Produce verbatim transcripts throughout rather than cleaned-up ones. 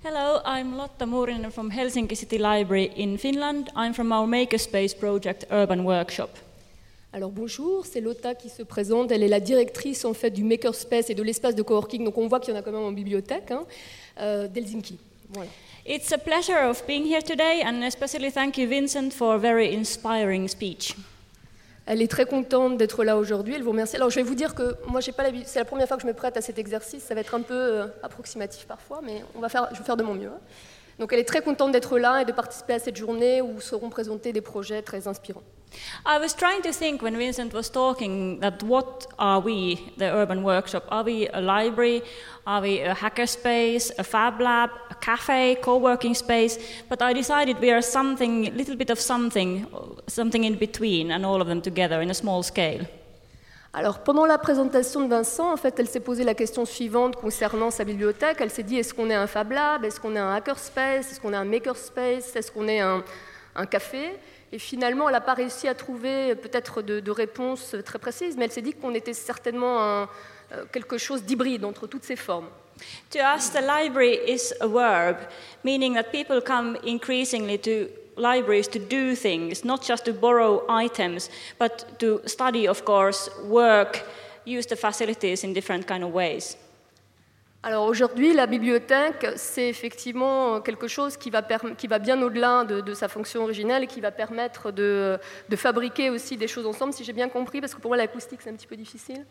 Hello, I'm Lotta Muurinen from Helsinki City Library in Finland. I'm from our Makerspace project Urban Workshop. Alors bonjour, c'est Lotta qui se présente. Elle est la directrice en fait du Makerspace et de l'espace de coworking. Donc on voit qu'il y en a quand même en bibliothèque hein, euh, d'Helsinki. Voilà. It's a pleasure of being here today, and especially thank you, Vincent, for a very inspiring speech. Elle est très contente d'être là aujourd'hui. Elle vous remercie. Alors je vais vous dire que moi j'ai pas l'habitude. C'est la première fois que je me prête à cet exercice. Ça va être un peu euh, approximatif parfois, mais on va faire. Je vais faire de mon mieux. Hein. Donc elle est très contente d'être là et de participer à cette journée où seront présentés des projets très inspirants. I was trying to think when Vincent was talking that what are we, the Urban Workshop? Are we a library? Are we a hackerspace, a fab lab, a cafe, co-working space? But I decided we are something, a little bit of something, something in between, and all of them together in a small scale. Alors, pendant la présentation de Vincent, en fait, elle s'est posé la question suivante concernant sa bibliothèque. Elle s'est dit, est-ce qu'on est un Fab Lab? Est-ce qu'on est un hackerspace? Est-ce qu'on est un makerspace? Est-ce qu'on est un, un café? Et finalement, elle n'a pas réussi à trouver peut-être de, de réponse très précise, mais elle s'est dit qu'on était certainement un, quelque chose d'hybride entre toutes ces formes. To us, the library is a verb, meaning that people come increasingly to libraries to do things, not just to borrow items, but to study, of course, work, use the facilities in different kind of ways. Alors aujourd'hui, la bibliothèque, c'est effectivement quelque chose qui va, perm- qui va bien au-delà de, de sa fonction originelle et qui va permettre de, de fabriquer aussi des choses ensemble, si j'ai bien compris, parce que pour moi l'acoustique c'est un petit peu difficile.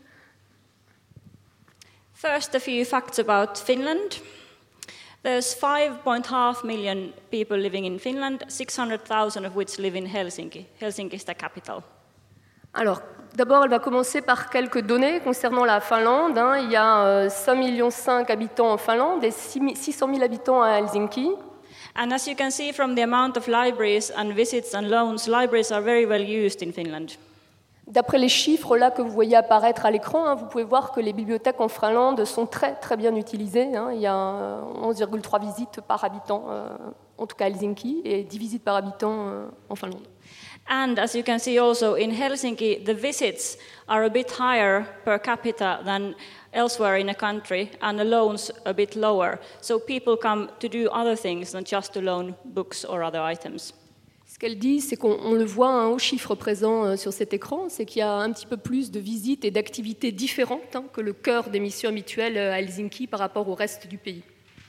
First, a few facts about Finland. There's five point five million people living in Finland, six hundred thousand of which live in Helsinki. Helsinki is the capital. Alors, d'abord, elle va commencer par quelques données concernant la Finlande. Hein. Il y a euh, cinq virgule cinq millions habitants en Finlande et six cent mille habitants à Helsinki. And as you can see from the amount of libraries and visits and loans, libraries are very well used in Finland. D'après les chiffres là que vous voyez apparaître à l'écran, hein, vous pouvez voir que les bibliothèques en Finlande sont très très bien utilisées. Hein. Il y a onze virgule trois visites par habitant, euh, en tout cas à Helsinki, et dix visites par habitant euh, en Finlande. And as you can see also in Helsinki, the visits are a bit higher per capita than elsewhere in a country, and the loans a bit lower. So people come to do other things than just to loan books or other items. Ce qu'elle dit, c'est qu'on on le voit hein, au chiffre présent euh, sur cet écran, c'est qu'il y a un petit peu plus de visites et d'activités différentes hein, que le cœur des missions habituelles à Helsinki par rapport au reste du pays.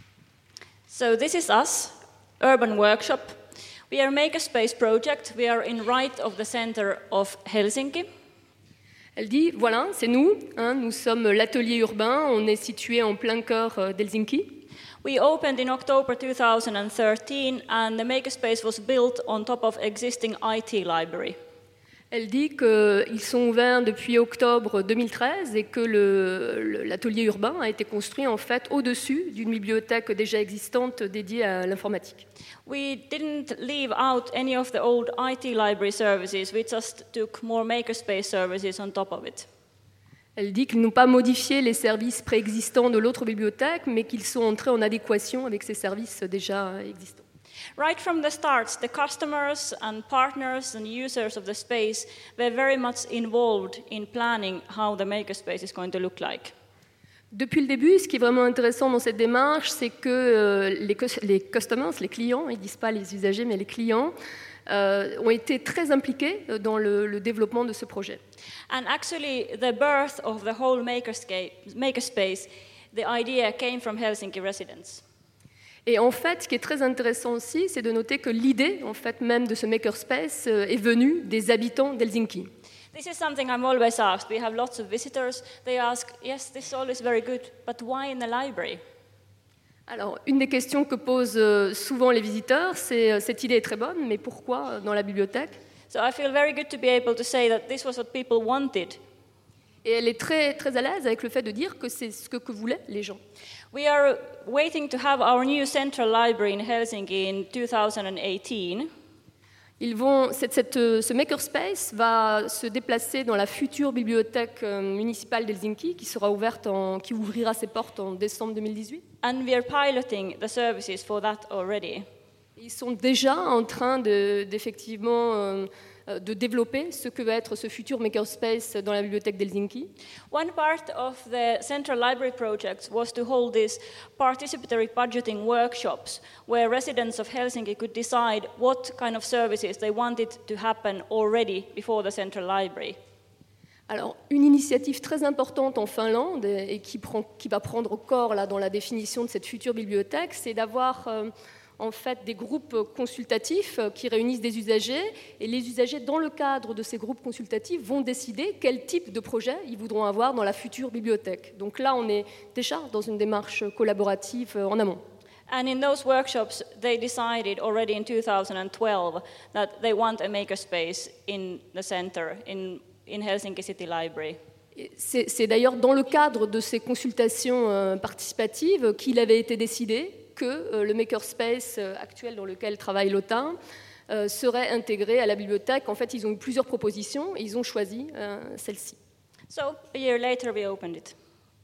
So this is us, Urban Workshop. We are a makerspace project. We are in right of the center of Helsinki. Elle dit, voilà, c'est nous, hein, nous sommes l'atelier urbain, on est situé en plein cœur d'Helsinki. We opened in October two thousand thirteen, and the makerspace was built on top of existing I T library. Elle dit qu'ils sont ouverts depuis octobre deux mille treize et que le, le, l'atelier urbain a été construit en fait au-dessus d'une bibliothèque déjà existante dédiée à l'informatique. We didn't leave out any of the old I T library services, we just took more makerspace services on top of it. Elle dit qu'ils n'ont pas modifié les services préexistants de l'autre bibliothèque, mais qu'ils sont entrés en adéquation avec ces services déjà existants. Right from the start, the customers and partners and users of the space were very much involved in planning how the makerspace is going to look like. Depuis le début, ce qui est vraiment intéressant dans cette démarche, c'est que euh, les, les customers, les clients, ils ne disent pas les usagers, mais les clients, euh, ont été très impliqués dans le, le développement de ce projet. And actually, the birth of the whole makerspace, the idea came from Helsinki residents. Et en fait, ce qui est très intéressant aussi, c'est de noter que l'idée, en fait, même de ce makerspace euh, est venue des habitants d'Helsinki. This is something I'm always asked. We have lots of visitors. They ask, yes, this all is very good, but why in the library? Alors, une des questions que posent euh, souvent les visiteurs, c'est euh, cette idée est très bonne, mais pourquoi dans la bibliothèque? So I feel very good to be able to say that this was what people wanted. Et elle est très, très à l'aise avec le fait de dire que c'est ce que, que voulaient les gens. We are waiting to have our new central library in Helsinki in two thousand eighteen. Ils vont, cette, cette, ce makerspace va se déplacer dans la future bibliothèque municipale d'Helsinki qui sera ouverte en, qui ouvrira ses portes en décembre deux mille dix-huit. And we are piloting the services for that already. Ils sont déjà en train de, d'effectivement euh, de développer ce que va être ce futur makerspace dans la bibliothèque d'Helsinki. One part of the Central Library project was to hold these participatory budgeting workshops where residents of Helsinki could decide what kind of services they wanted to happen already before the Central Library. Alors, une initiative très importante en Finlande et qui, prend, qui va prendre corps là, dans la définition de cette future bibliothèque, c'est d'avoir euh, en fait des groupes consultatifs qui réunissent des usagers, et les usagers, dans le cadre de ces groupes consultatifs, vont décider quel type de projet ils voudront avoir dans la future bibliothèque. Donc là, on est déjà dans une démarche collaborative en amont. And in those workshops, they decided already in two thousand twelve that they want a makerspace in the center, in in Helsinki City Library. C'est, c'est d'ailleurs dans le cadre de ces consultations euh, participatives qu'il avait été décidé que euh, le makerspace euh, actuel dans lequel travaille l'OTAN euh, serait intégré à la bibliothèque. En fait, ils ont eu plusieurs propositions et ils ont choisi euh, celle-ci. So, a year later, we opened it.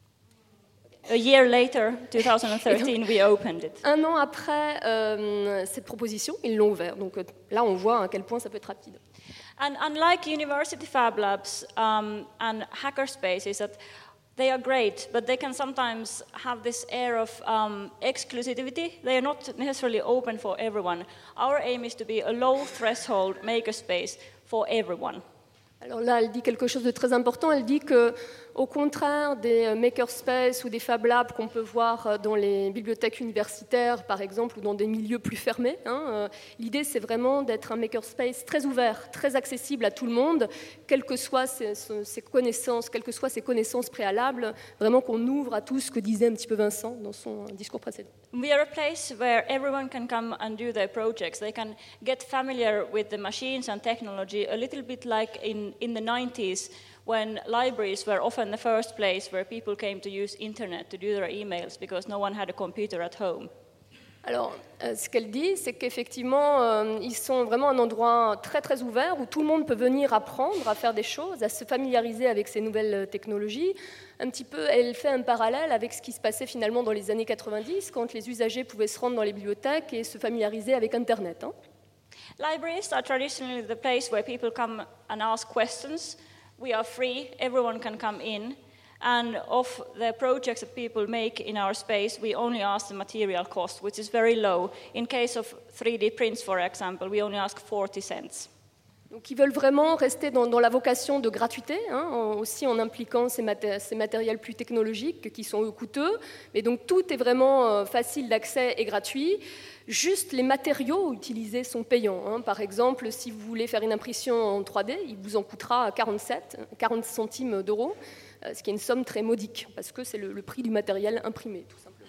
A year later, twenty thirteen, we opened it. Un an après euh, cette proposition, ils l'ont ouvert. Donc euh, là, on voit à quel point ça peut être rapide. And unlike university fab labs um, and hackerspaces, that they are great, but they can sometimes have this air of um, exclusivity. They are not necessarily open for everyone. Our aim is to be a low-threshold makerspace for everyone. Alors là, elle dit quelque chose de très important. Elle dit que, au contraire des makerspaces ou des fab labs qu'on peut voir dans les bibliothèques universitaires, par exemple, ou dans des milieux plus fermés, hein, euh, l'idée, c'est vraiment d'être un makerspace très ouvert, très accessible à tout le monde, quelles que soient ses, ses connaissances, quelles que soient ses connaissances préalables, vraiment qu'on ouvre à tout ce que disait un petit peu Vincent dans son discours précédent. We are a place where everyone can come and do their projects. They can get familiar with the machines and technology, a little bit like in, in the nineties, when libraries were often the first place where people came to use internet to do their emails because no one had a computer at home. Alors, euh, ce qu'elle dit, c'est qu'effectivement, euh, ils sont vraiment un endroit très très ouvert où tout le monde peut venir apprendre à faire des choses, à se familiariser avec ces nouvelles technologies. Un petit peu, elle fait un parallèle avec ce qui se passait finalement dans les années quatre-vingt-dix, quand les usagers pouvaient se rendre dans les bibliothèques et se familiariser avec Internet. Hein. Libraries are traditionally the place where people come and ask questions. We are free, everyone can come in. And of the projects that people make in our space, we only ask the material cost, which is very low. In case of three D prints, for example, we only ask forty cents. Donc ils veulent vraiment rester dans, dans la vocation de gratuité, hein, en, aussi en impliquant ces, maté- ces matériels plus technologiques qui sont eux coûteux. Mais donc tout est vraiment euh, facile d'accès et gratuit. Juste les matériaux utilisés sont payants. Hein. Par exemple, si vous voulez faire une impression en trois D, il vous en coûtera quarante-sept, quarante centimes d'euros, euh, ce qui est une somme très modique, parce que c'est le, le prix du matériel imprimé, tout simplement.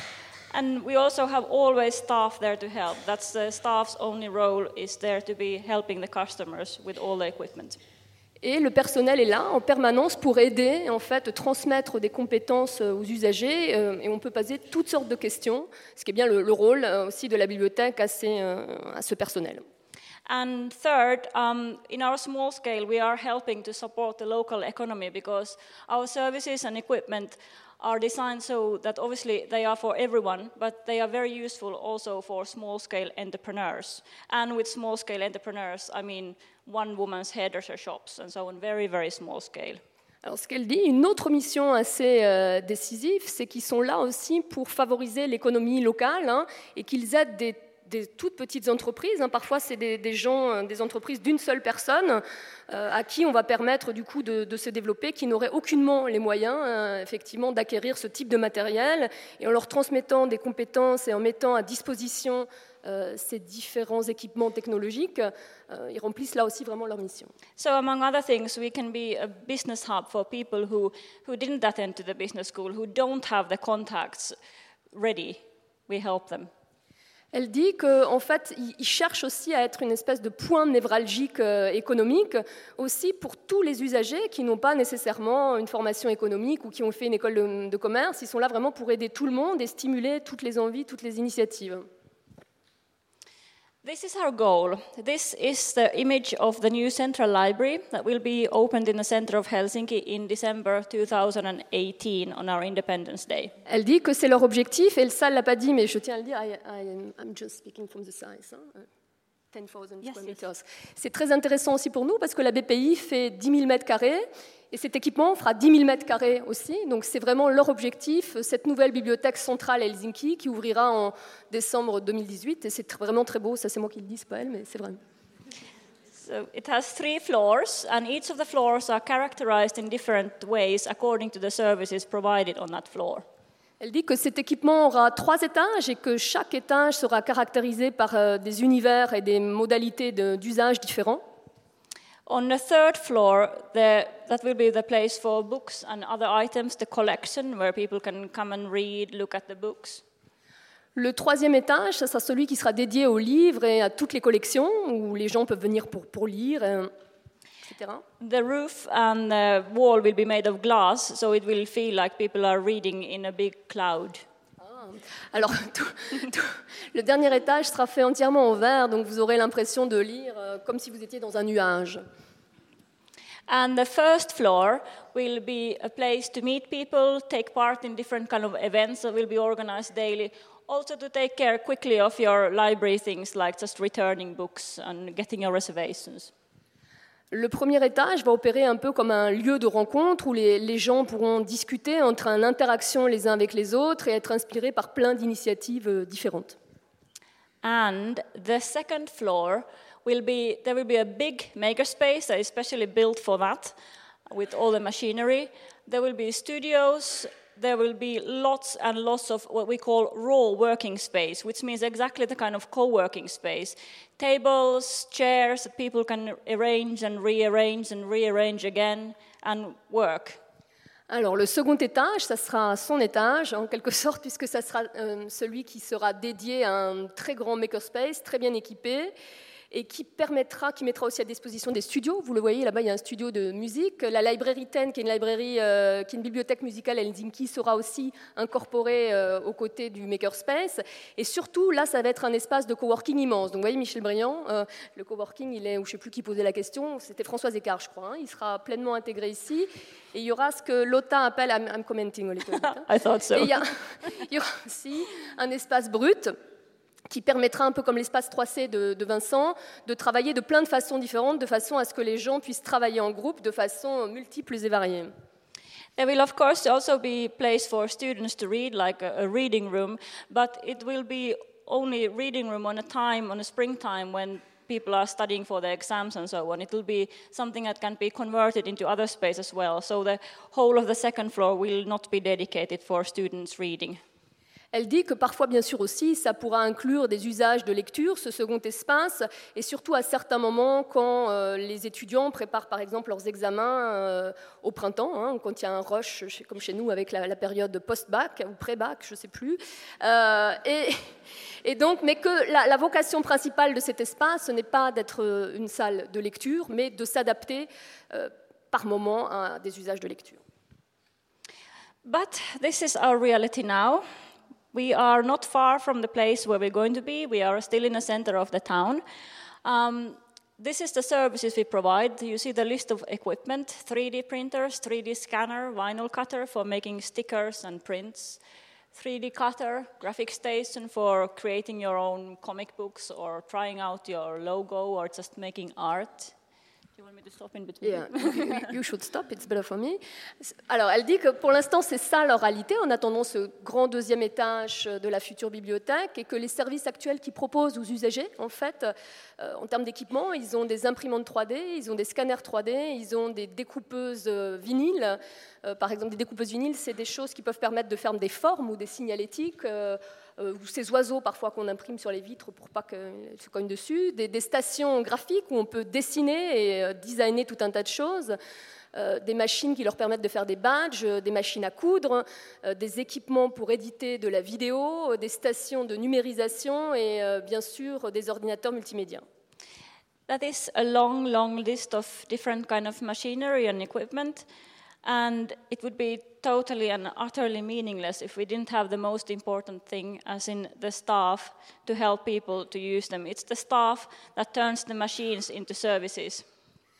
And we also have always staff there to help. That's the staff's only role, is there to be helping the customers with all the equipment. Et le personnel est là en permanence pour aider, en fait, transmettre des compétences aux usagers, euh, et on peut poser toutes sortes de questions, ce qui est bien le, le rôle euh, aussi de la bibliothèque à, ces, euh, à ce personnel. And third, um, in our small scale, we are helping to support the local economy because our services and equipment are designed so that obviously they are for everyone, but they are very useful also for small-scale entrepreneurs. And with small-scale entrepreneurs, I mean one-woman's hairdresser shops and so on, very, very small scale. Alors, ce qu'elle dit, une autre mission assez euh, décisive, c'est qu'ils sont là aussi pour favoriser l'économie locale, hein, et qu'ils aident des des toutes petites entreprises, hein. Parfois c'est des, des gens, des entreprises d'une seule personne euh, à qui on va permettre du coup de, de se développer, qui n'auraient aucunement les moyens euh, effectivement d'acquérir ce type de matériel, et en leur transmettant des compétences et en mettant à disposition euh, ces différents équipements technologiques, euh, ils remplissent là aussi vraiment leur mission. So among other things, we can be a business hub for people who, who didn't attend to the business school, who don't have the contacts ready. We help them. Elle dit qu'en fait, ils cherchent aussi à être une espèce de point névralgique euh, économique, aussi pour tous les usagers qui n'ont pas nécessairement une formation économique ou qui ont fait une école de, de commerce. Ils sont là vraiment pour aider tout le monde et stimuler toutes les envies, toutes les initiatives. This is our goal. This is the image of the new Central Library that will be opened in the center of Helsinki in December twenty eighteen on our Independence Day. Elle dit que c'est leur objectif, et ça, elle ne l'a pas dit, mais je tiens à le dire, I, I, I'm just speaking from the side. Hein. dix thousand Yes, square yes. meters. C'est très intéressant aussi pour nous parce que la B P I fait dix mille mètres carrés et cet équipement fera dix mille mètres carrés aussi. Donc c'est vraiment leur objectif, cette nouvelle bibliothèque centrale à Helsinki qui ouvrira en décembre deux mille dix-huit. Et c'est vraiment très beau, ça c'est moi qui le dis, c'est pas elle, mais c'est vrai. So it has three floors, and each of the floors are characterized in different ways according to the services provided on that floor. Elle dit que cet équipement aura trois étages et que chaque étage sera caractérisé par euh, des univers et des modalités de- d'usage différents. On the third floor, the, that will be the place for books and other items, the collection, where people can come and read, look at the books. Le troisième étage, ça sera celui qui sera dédié aux livres et à toutes les collections, où les gens peuvent venir pour, pour lire, euh, et cetera. The roof and the wall will be made of glass, so it will feel like people are reading in a big cloud. Alors, tout- tout- le dernier étage sera fait entièrement en verre, donc vous aurez l'impression de lire euh, comme si vous étiez dans un nuage. And the first floor will be a place to meet people, take part in different kind of events that will be organized daily, also to take care quickly of your library things like just returning books and getting your reservations. Le premier étage va opérer un peu comme un lieu de rencontre où les, les gens pourront discuter, entrer en interaction les uns avec les autres et être inspirés par plein d'initiatives euh, différentes. And the second floor will be, there will be a big makerspace that is specially built for that, with all the machinery. There will be studios, there will be lots and lots of what we call raw working space, which means exactly the kind of co-working space. Tables, chairs that people can arrange and rearrange and rearrange again and work. Alors, le second étage, ça sera son étage, en quelque sorte, puisque ça sera euh, celui qui sera dédié à un très grand makerspace, très bien équipé, et qui permettra, qui mettra aussi à disposition des studios. Vous le voyez, là-bas, il y a un studio de musique. La Library dix, qui est une, librairie, euh, qui est une bibliothèque musicale à Helsinki, sera aussi incorporée euh, aux côtés du makerspace. Et surtout, là, ça va être un espace de coworking immense. Donc, vous voyez, Michel Briand, euh, le coworking, il est, ou je ne sais plus qui posait la question, c'était Françoise Écart, je crois. Hein, il sera pleinement intégré ici. Et il y aura ce que Lotta appelle, I'm, I'm commenting a little bit, hein. I thought so. Et il y, a, il y aura aussi un espace brut qui permettra, un peu comme l'espace trois C de, de Vincent, de travailler de plein de façons différentes, de façon à ce que les gens puissent travailler en groupe de façon multiples et variées. There will, of course, also be place for students to read, like a, a reading room, but it will be only reading room on a time, on a springtime, when people are studying for their exams and so on. It will be something that can be converted into other space as well. So the whole of the second floor will not be dedicated for students reading. Elle dit que parfois, bien sûr aussi, ça pourra inclure des usages de lecture, ce second espace, et surtout à certains moments quand euh, les étudiants préparent par exemple leurs examens euh, au printemps, hein, quand il y a un rush, comme chez nous avec la, la période post-bac ou pré-bac, je ne sais plus. Euh, et, et donc, mais que la, la vocation principale de cet espace, ce n'est pas d'être une salle de lecture, mais de s'adapter euh, par moment à des usages de lecture. But this is our reality now. We are not far from the place where we're going to be. We are still in the center of the town. Um, this is the services we provide. You see the list of equipment: three D printers, three D scanner, vinyl cutter for making stickers and prints, three D cutter, graphic station for creating your own comic books or trying out your logo or just making art. Do you want me to stop in between? Yeah, you, you should stop, it's better for me. Alors, elle dit que pour l'instant, c'est ça leur réalité, en attendant ce grand deuxième étage de la future bibliothèque, et que les services actuels qu'ils proposent aux usagers, en fait, euh, en termes d'équipement, ils ont des imprimantes trois D, ils ont des scanners trois D, ils ont des découpeuses vinyles. Euh, par exemple, des découpeuses vinyles, c'est des choses qui peuvent permettre de faire des formes ou des signalétiques, euh, euh, ou ces oiseaux parfois qu'on imprime sur les vitres pour pas qu'elles se cognent dessus, des, des stations graphiques où on peut dessiner et euh, designer tout un tas de choses, euh, des machines qui leur permettent de faire des badges, euh, des machines à coudre, euh, des équipements pour éditer de la vidéo, euh, des stations de numérisation et euh, bien sûr des ordinateurs multimédia. That is a long, long list of different kind of machinery and equipment. And it would be totally and utterly meaningless if we didn't have the most important thing, as in the staff, to help people to use them. It's the staff that turns the machines into services.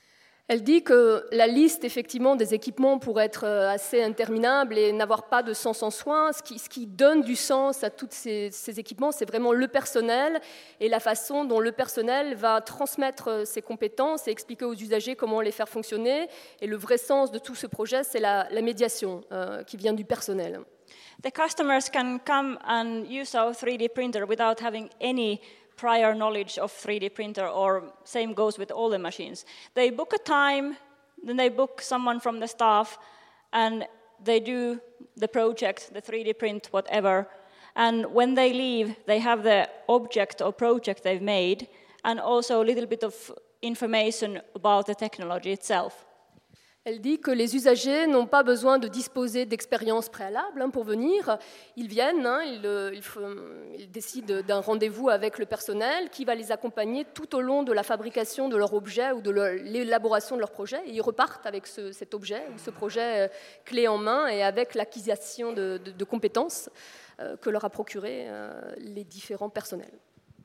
Elle dit que la liste, effectivement, des équipements pourrait être assez interminable et n'avoir pas de sens en soi. Ce qui, ce qui donne du sens à tous ces, ces équipements, c'est vraiment le personnel et la façon dont le personnel va transmettre ses compétences et expliquer aux usagers comment les faire fonctionner. Et le vrai sens de tout ce projet, c'est la, la médiation euh, qui vient du personnel. The customers can come and use our three D printer without having any prior knowledge of three D printer, or same goes with all the machines. They book a time, then they book someone from the staff, and they do the project, the three D print, whatever. And when they leave, they have the object or project they've made, and also a little bit of information about the technology itself. Elle dit que les usagers n'ont pas besoin de disposer d'expériences préalables hein, pour venir. Ils viennent, hein, ils, ils, ils décident d'un rendez-vous avec le personnel qui va les accompagner tout au long de la fabrication de leur objet ou de l'élaboration de leur projet. Et ils repartent avec ce, cet objet ou ce projet euh, clé en main et avec l'acquisition de, de, de compétences euh, que leur a procuré euh, les différents personnels.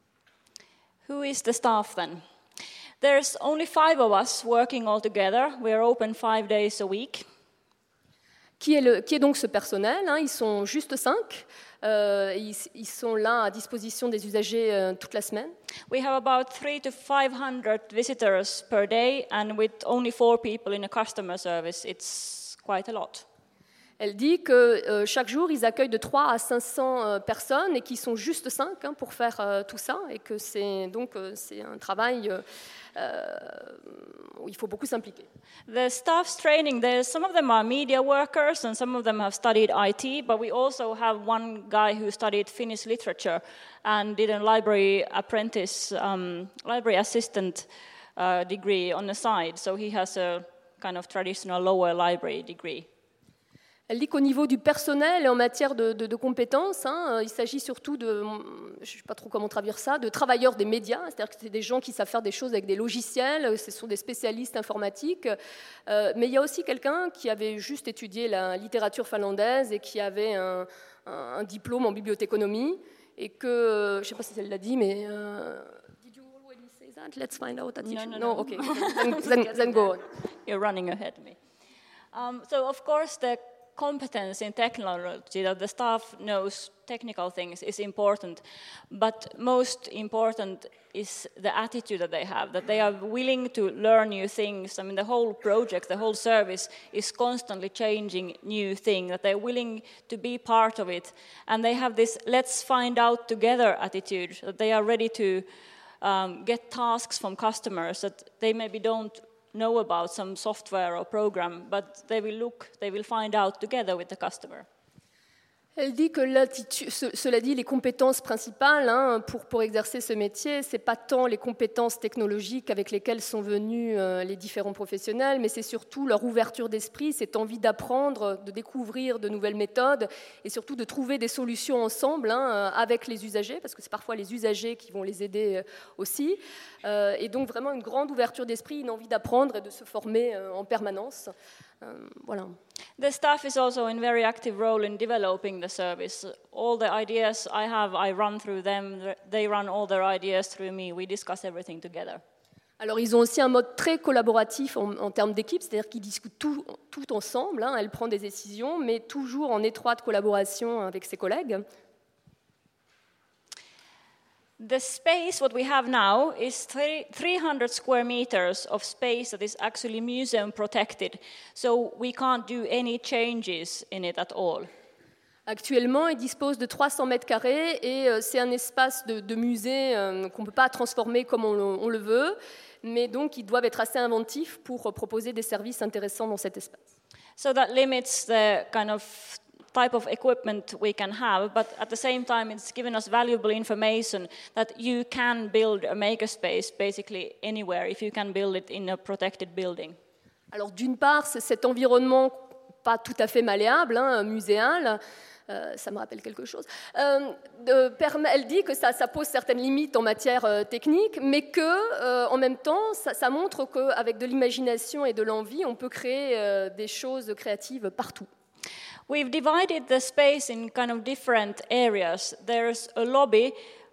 Who is the staff then? There's only five of us working all together. We are open five days a week. Qui est, le, qui est donc ce personnel hein? Ils sont juste cinq. Euh, ils, ils sont là à disposition des usagers euh, toute la semaine. We have about three to five hundred visitors per day, and with only four people in a customer service, it's quite a lot. Elle dit que euh, chaque jour, ils accueillent de trois à cinq cents euh, personnes et qu'ils sont juste cinq hein, pour faire euh, tout ça, et que c'est donc euh, c'est un travail euh, euh, où il faut beaucoup s'impliquer. The staff's training, there's some of them are media workers and some of them have studied I T, but we also have one guy who studied Finnish literature and did a library apprentice, um, library assistant uh, degree on the side, so he has a kind of traditional lower library degree. Elle dit qu'au niveau du personnel et en matière de, de, de compétences, hein, il s'agit surtout de, je ne sais pas trop comment traduire ça, de travailleurs des médias, c'est-à-dire que c'est des gens qui savent faire des choses avec des logiciels, ce sont des spécialistes informatiques, euh, mais il y a aussi quelqu'un qui avait juste étudié la littérature finlandaise et qui avait un, un, un diplôme en bibliothéconomie, et que, je ne sais pas si elle l'a dit, mais... Euh, Did you already say that? Let's find out. At no, no, no, no. Okay. then, then, then go on. You're running ahead of me. Um, so, of course, the competence in technology, that the staff knows technical things, is important, but most important is the attitude that they have, that they are willing to learn new things. I mean, the whole project, the whole service is constantly changing new things, that they're willing to be part of it, and they have this let's find out together attitude, that they are ready to um, get tasks from customers that they maybe don't know about some software or program, but they will look, they will find out together with the customer. Elle dit que l'attitude, cela dit, les compétences principales hein, pour, pour exercer ce métier, ce n'est pas tant les compétences technologiques avec lesquelles sont venus euh, les différents professionnels, mais c'est surtout leur ouverture d'esprit, cette envie d'apprendre, de découvrir de nouvelles méthodes et surtout de trouver des solutions ensemble hein, avec les usagers, parce que c'est parfois les usagers qui vont les aider aussi. Euh, et donc vraiment une grande ouverture d'esprit, une envie d'apprendre et de se former euh, en permanence. Um, voilà. The staff is also in very active role in developing the service. All the ideas I have, I run through them. They run all their ideas through me. We discuss everything together. Alors ils ont aussi un mode très collaboratif en, en termes d'équipe, c'est-à-dire qu'ils discutent tout, tout ensemble. Hein, elle prend des décisions, mais toujours en étroite collaboration avec ses collègues. The space, what we have now, is three hundred square meters of space that is actually museum protected. So we can't do any changes in it at all. Actuellement, il dispose de trois cents mètres carrés et euh, c'est un espace de, de musée euh, qu'on ne peut pas transformer comme on le, on le veut, mais donc ils doivent être assez inventifs pour euh, proposer des services intéressants dans cet espace. So that limits the kind of type of equipment we can have, but at the same time it's given us valuable information that you can build a makerspace basically anywhere if you can build it in a protected building. Alors d'une part, c'est cet environnement pas tout à fait malléable, hein, muséal, euh, ça me rappelle quelque chose. Euh, de, permet, elle dit que ça, ça pose certaines limites en matière euh, technique, mais que euh, en même temps, ça, ça montre qu'avec de l'imagination et de l'envie, on peut créer euh, des choses créatives partout. We've divided the space in kind of different areas. There's a lobby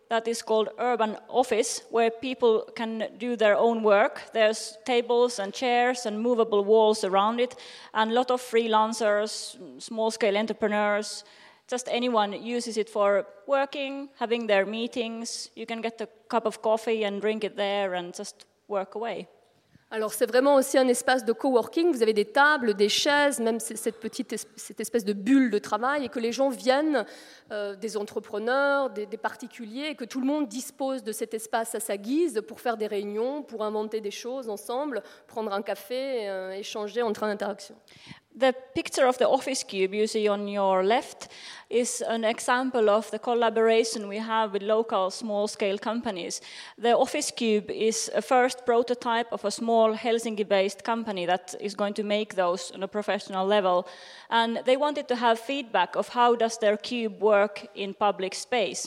that is called Urban Office, where people can do their own work. There's tables and chairs and movable walls around it, and a lot of freelancers, small-scale entrepreneurs, just anyone uses it for working, having their meetings. You can get a cup of coffee and drink it there and just work away. Alors c'est vraiment aussi un espace de coworking, vous avez des tables, des chaises, même cette petite cette espèce de bulle de travail, et que les gens viennent, euh, des entrepreneurs, des, des particuliers, et que tout le monde dispose de cet espace à sa guise pour faire des réunions, pour inventer des choses ensemble, prendre un café, euh, échanger, entrer en interaction. The picture of the office cube you see on your left is an example of the collaboration we have with local small-scale companies. The office cube is a first prototype of a small Helsinki-based company that is going to make those on a professional level. And they wanted to have feedback of how does their cube work in public space.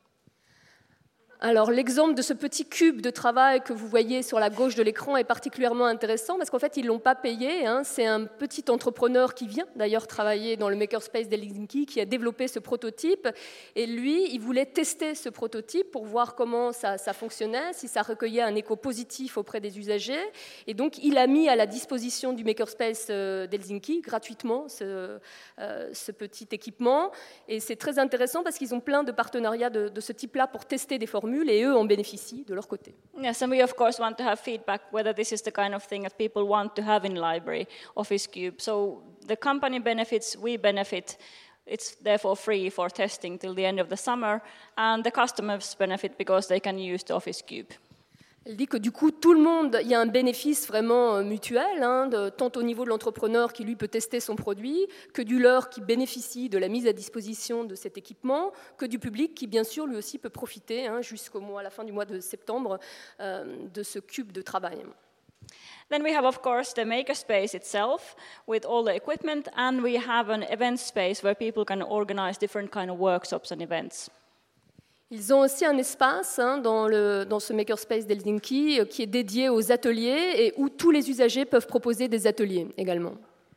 Alors l'exemple de ce petit cube de travail que vous voyez sur la gauche de l'écran est particulièrement intéressant parce qu'en fait ils ne l'ont pas payé, hein. C'est un petit entrepreneur qui vient d'ailleurs travailler dans le makerspace d'Helsinki qui a développé ce prototype, et lui il voulait tester ce prototype pour voir comment ça, ça fonctionnait, si ça recueillait un écho positif auprès des usagers, et donc il a mis à la disposition du makerspace d'Helsinki gratuitement ce, euh, ce petit équipement, et c'est très intéressant parce qu'ils ont plein de partenariats de, de ce type-là pour tester des formules, et eux en bénéficient de leur côté. Yes, and we of course want to have feedback whether this is the kind of thing that people want to have in library, Office Cube. So the company benefits, we benefit. It's therefore free for testing till the end of the summer, and the customers benefit because they can use the Office Cube. Elle dit que du coup, tout le monde, il y a un bénéfice vraiment mutuel, hein, de, tant au niveau de l'entrepreneur qui lui peut tester son produit, que du leur qui bénéficie de la mise à disposition de cet équipement, que du public qui bien sûr lui aussi peut profiter, hein, jusqu'au mois, à la fin du mois de septembre, euh, de ce cube de travail. Then we have, of course, the makerspace itself with all the equipment, and we have an event space where people can organize different kind of workshops and events. Ils ont aussi un espace, hein, dans, le, dans ce makerspace d'Helsinki, euh, qui est dédié aux ateliers et où tous les usagers peuvent proposer des ateliers également.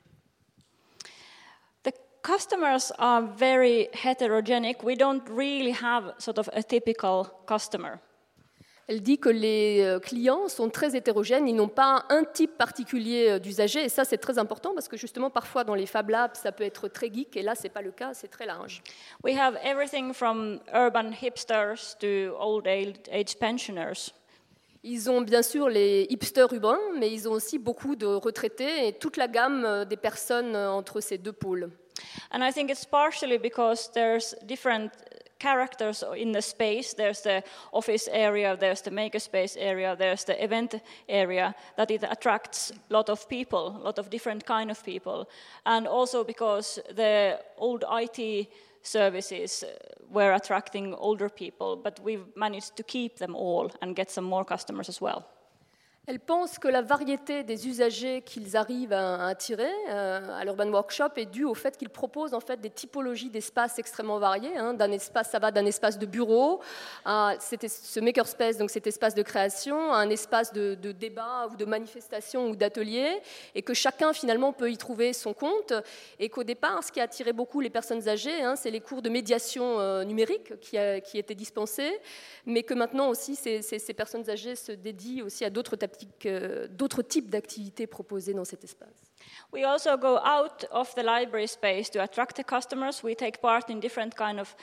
The customers are very heterogenic. We don't really have sort of a typical customer. Elle dit que les clients sont très hétérogènes, ils n'ont pas un type particulier d'usager, et ça c'est très important parce que justement parfois dans les Fab Labs ça peut être très geek, et là c'est pas le cas, c'est très large. We have everything from urban hipsters to old age pensioners. Ils ont bien sûr les hipsters urbains, mais ils ont aussi beaucoup de retraités et toute la gamme des personnes entre ces deux pôles. And I think it's partially because there's different characters in the space. There's the office area, there's the makerspace area, there's the event area, that it attracts a lot of people, a lot of different kind of people. And also because the old I T services were attracting older people, but we've managed to keep them all and get some more customers as well. Elle pense que la variété des usagers qu'ils arrivent à attirer euh, à l'Urban Workshop est due au fait qu'ils proposent en fait des typologies d'espaces extrêmement variées. Hein, d'un espace, ça va d'un espace de bureau à ce makerspace, donc cet espace de création, à un espace de, de débat ou de manifestation ou d'atelier, et que chacun finalement peut y trouver son compte. Et qu'au départ, ce qui a attiré beaucoup les personnes âgées, hein, c'est les cours de médiation euh, numérique qui, a, qui étaient dispensés, mais que maintenant aussi ces, ces, ces personnes âgées se dédient aussi à d'autres d'autres types d'activités proposées dans cet espace. We also go out of the library space to attract the customers. We take part in different kind of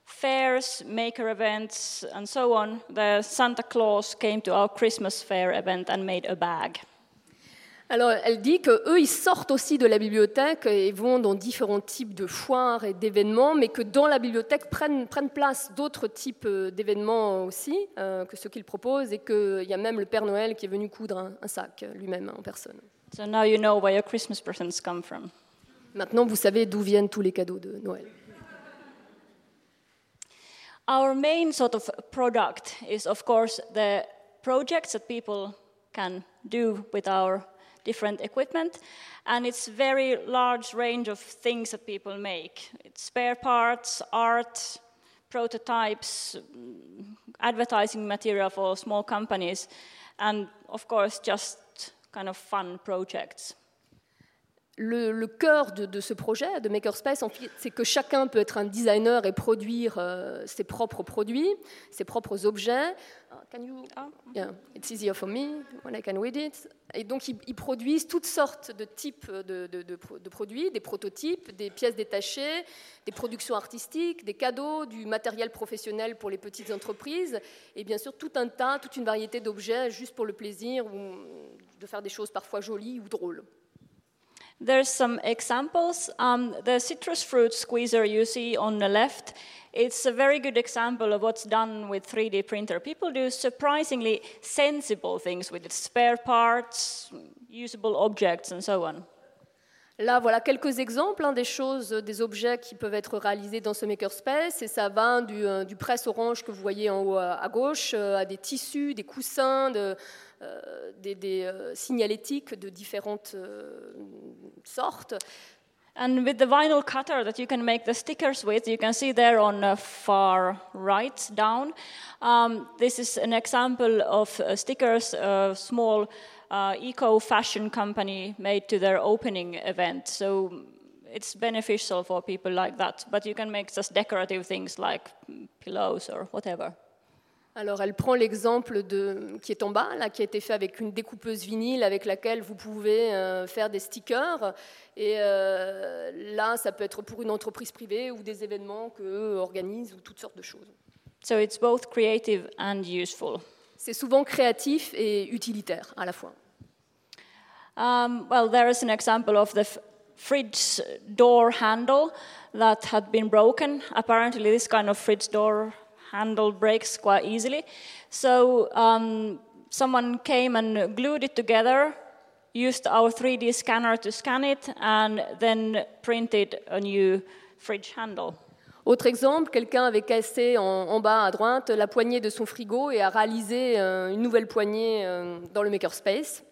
fairs, maker events, and so on. The Santa Claus came to our Christmas fair event and made a bag. Alors, elle dit qu'eux, ils sortent aussi de la bibliothèque et vont dans différents types de foires et d'événements, mais que dans la bibliothèque prennent, prennent place d'autres types d'événements aussi, euh, que ceux qu'ils proposent, et qu'il y a même le Père Noël qui est venu coudre un, un sac lui-même en personne. So now you know where your Christmas presents come from. Maintenant, vous savez d'où viennent tous les cadeaux de Noël. Our main sort of product is, of course, the projects that people can do with our different equipment, and it's very large range of things that people make. It's spare parts, art, prototypes, advertising material for small companies, and of course just kind of fun projects. Le, le cœur de, de ce projet de Makerspace, en fait, c'est que chacun peut être un designer et produire euh, ses propres produits, ses propres objets. Uh, can you... Yeah, it's easier for me when I can read it. Et donc, ils, ils produisent toutes sortes de types de, de, de, de produits, des prototypes, des pièces détachées, des productions artistiques, des cadeaux, du matériel professionnel pour les petites entreprises, et bien sûr tout un tas, toute une variété d'objets juste pour le plaisir ou de faire des choses parfois jolies ou drôles. There's some examples. Um, the citrus fruit squeezer you see on the left, it's a very good example of what's done with three D printer. People do surprisingly sensible things with its spare parts, usable objects, and so on. Là, voilà quelques exemples hein, des choses, des objets qui peuvent être réalisés dans ce makerspace. Et ça va du, euh, du presse orange que vous voyez en haut à, à gauche, euh, à des tissus, des coussins, de, euh, des, des euh, signalétiques de différentes euh, sortes. And with the vinyl cutter that you can make the stickers with, you can see there on the far right down. Um, this is an example of uh, stickers, a small uh, eco-fashion company made to their opening event. So it's beneficial for people like that. But you can make just decorative things like pillows or whatever. Alors, elle prend l'exemple de, qui est en bas, là, qui a été fait avec une découpeuse vinyle avec laquelle vous pouvez euh, faire des stickers. Et euh, là, ça peut être pour une entreprise privée ou des événements qu'eux organisent ou toutes sortes de choses. So it's both creative and useful. C'est souvent créatif et utilitaire à la fois. Um, well, there is an example of the f- fridge door handle that had been broken. Apparently, this kind of fridge door handle breaks quite easily. So um, someone came and glued it together, used our three D scanner to scan it, and then printed a new fridge handle. Autre exemple, quelqu'un avait cassé en, en bas à droite la poignée de son frigo et a réalisé euh, une nouvelle poignée euh, dans le makerspace.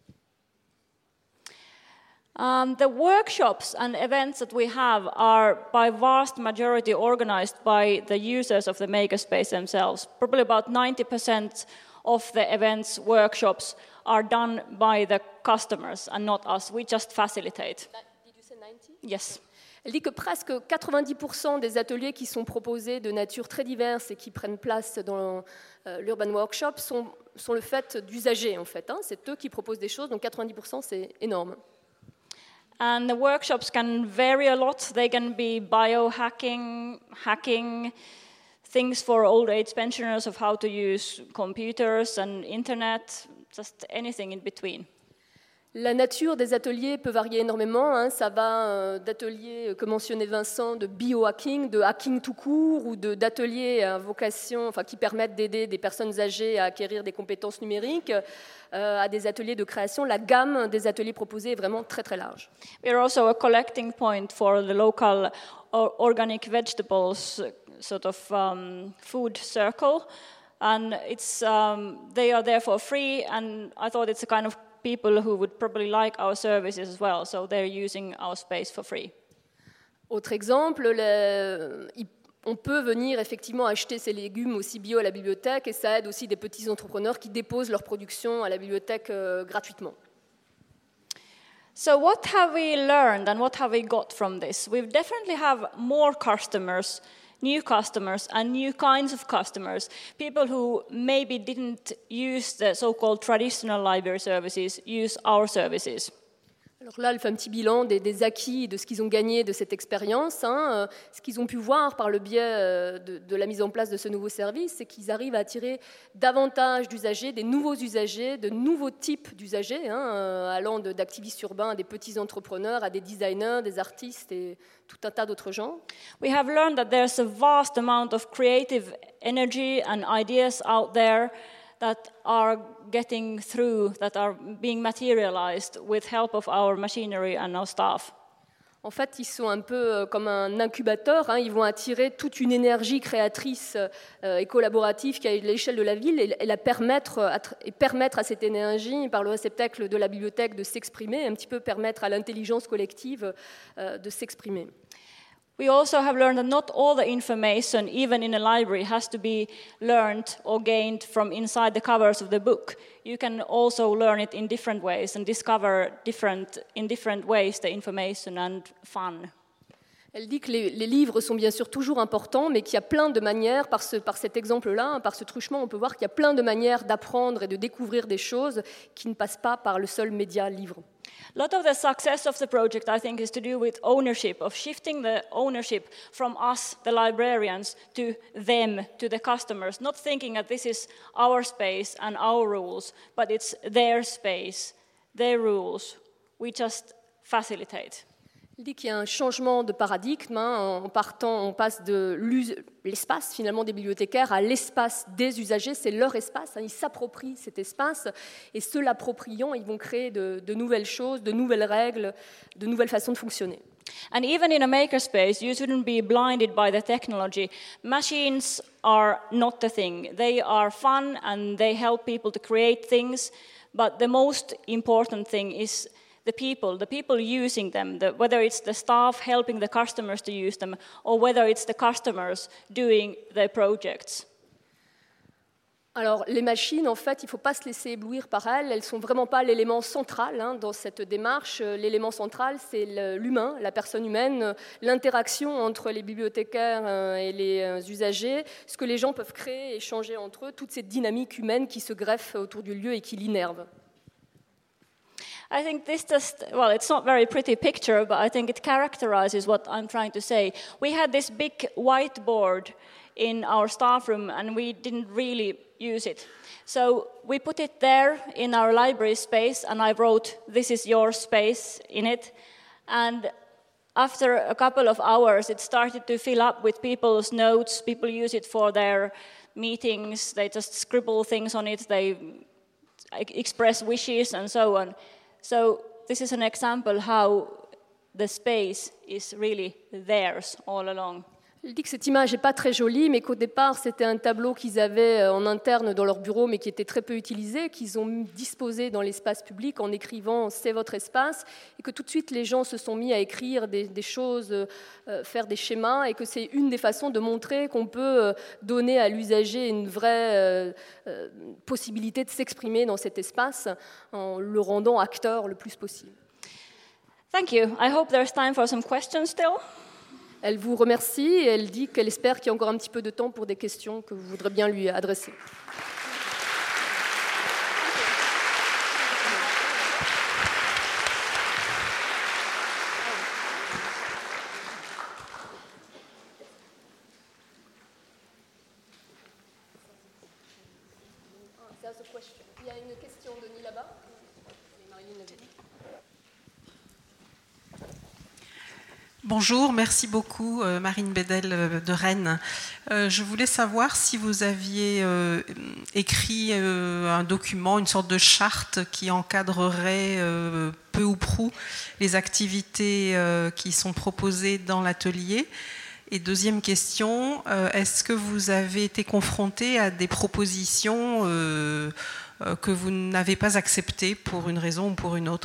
Um, the workshops and events that we have are by vast majority organized by the users of the makerspace themselves. Probably about ninety percent of the events, workshops are done by the customers and not us. We just facilitate. Did you say ninety? Yes. Elle dit que presque quatre-vingt-dix pour cent des ateliers qui sont proposés de nature très diverse et qui prennent place dans euh, l'Urban Workshop sont, sont le fait d'usagers, en fait. Hein. C'est eux qui proposent des choses, donc quatre-vingt-dix pour cent, c'est énorme. And the workshops can vary a lot. They can be biohacking, hacking, things for old age pensioners of how to use computers and internet, just anything in between. La nature des ateliers peut varier énormément. Hein. Ça va euh, d'ateliers, que mentionnait Vincent, de biohacking, de hacking tout court, ou de, d'ateliers à vocation, enfin, qui permettent d'aider des personnes âgées à acquérir des compétences numériques, euh, à des ateliers de création. La gamme des ateliers proposés est vraiment très très large. We are also a collecting point for the local organic vegetables sort of um, food circle, and it's um, they are there for free. And I thought it's a kind of people who would probably like our services as well, so they're using our space for free. Autre exemple, le, on peut venir effectivement acheter ses légumes aussi bio à la bibliothèque, et ça aide aussi des petits entrepreneurs qui déposent leur production à la bibliothèque euh, gratuitement. So what have we learned and what have we got from this? We definitely have more customers, new customers and new kinds of customers, people who maybe didn't use the so-called traditional library services, use our services. Alors là, elle fait un petit bilan des, des acquis, de ce qu'ils ont gagné de cette expérience. Hein. Ce qu'ils ont pu voir par le biais de, de la mise en place de ce nouveau service, c'est qu'ils arrivent à attirer davantage d'usagers, des nouveaux usagers, de nouveaux types d'usagers, hein, allant de, d'activistes urbains à des petits entrepreneurs, à des designers, des artistes et tout un tas d'autres gens. We have learned that there's a vast amount of creative energy and ideas out there that are getting through, that are being materialized with help of our machinery and our staff. En fait, ils sont un peu comme un incubateur. Hein. Ils vont attirer toute une énergie créatrice euh, et collaborative qui est à l'échelle de la ville et, et, la permettre, à, et permettre à cette énergie, par le réceptacle de la bibliothèque, de s'exprimer, un petit peu permettre à l'intelligence collective euh, de s'exprimer. We also have learned that not all the information, even in a library, has to be learned or gained from inside the covers of the book. You can also learn it in different ways and discover different, in different ways the information and fun. Elle dit que les, les livres sont bien sûr toujours importants, mais qu'il y a plein de manières, par, ce, par cet exemple-là, par ce truchement, on peut voir qu'il y a plein de manières d'apprendre et de découvrir des choses qui ne passent pas par le seul média livre. A lot of the success of the project, I think, is to do with ownership, of shifting the ownership from us, the librarians, to them, to the customers, not thinking that this is our space and our rules, but it's their space, their rules. We just facilitate. Il dit qu'il y a un changement de paradigme, hein, en partant, on passe de l'espace finalement des bibliothécaires à l'espace des usagers, c'est leur espace, hein, ils s'approprient cet espace et se l'appropriant, ils vont créer de, de nouvelles choses, de nouvelles règles, de nouvelles façons de fonctionner. And even in a makerspace, you shouldn't be blinded by the technology. Machines are not the thing. They are fun and they help people to create things, but the most important thing is the people, the people using them, the, whether it's the staff helping the customers to use them, or whether it's the customers doing their projects. Alors, les machines, en fait, il ne faut pas se laisser éblouir par elles. Elles ne sont vraiment pas l'élément central hein, dans cette démarche. L'élément central, c'est l'humain, la personne humaine, l'interaction entre les bibliothécaires et les usagers, ce que les gens peuvent créer et échanger entre eux, toute cette dynamique humaine qui se greffe autour du lieu et qui l'innerve. I think this just, well, it's not a very pretty picture, but I think it characterizes what I'm trying to say. We had this big whiteboard in our staff room, and we didn't really use it. So we put it there in our library space, and I wrote, "This is your space," in it. And after a couple of hours, it started to fill up with people's notes. People use it for their meetings. They just scribble things on it. They express wishes and so on. So this is an example how the space is really theirs all along. Il dit que cette image n'est pas très jolie, mais qu'au départ, c'était un tableau qu'ils avaient en interne dans leur bureau, mais qui était très peu utilisé, qu'ils ont disposé dans l'espace public en écrivant « c'est votre espace », et que tout de suite, les gens se sont mis à écrire des, des choses, euh, faire des schémas, et que c'est une des façons de montrer qu'on peut donner à l'usager une vraie euh, euh, possibilité de s'exprimer dans cet espace, en le rendant acteur le plus possible. Thank you. I hope there's time for some questions still. Elle vous remercie et elle dit qu'elle espère qu'il y a encore un petit peu de temps pour des questions que vous voudrez bien lui adresser. Il y a une question de Denis là-bas. Bonjour, merci beaucoup euh, Marine Bedel euh, de Rennes. Euh, je voulais savoir si vous aviez euh, écrit euh, un document, une sorte de charte qui encadrerait euh, peu ou prou les activités euh, qui sont proposées dans l'atelier. Et deuxième question, euh, est-ce que vous avez été confronté à des propositions euh, euh, que vous n'avez pas acceptées pour une raison ou pour une autre ?